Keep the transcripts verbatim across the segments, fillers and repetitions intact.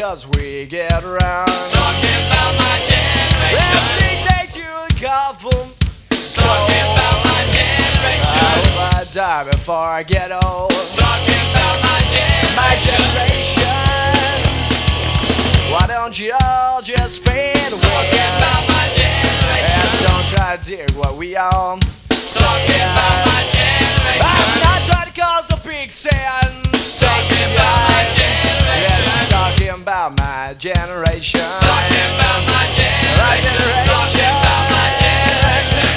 cause we get around. Talking about my generation. Every day you coughing. Talking about my generation. I hope I die before I get old. Talking about my generation. My generation. Why don't you all just fade away? Talking about my generation. And don't try to dig what we own. Talking about my generation. I'm not trying to cause a big sense. Talking about my generation. Yes, talking about my generation. Talking about my generation. Talking about my generation.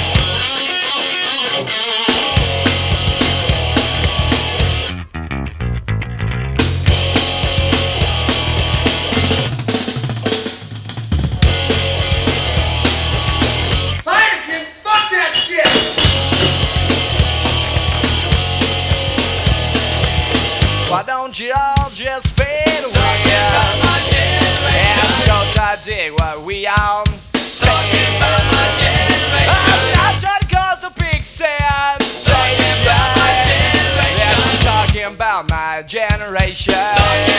Heineken, fuck that shit! Why don't you all just fade away? Talking about my generation. And don't try to dig what we own. Talking about my generation. I'm not trying to cause a big sense. Talking about my generation. Yes, talking about my generation. Talking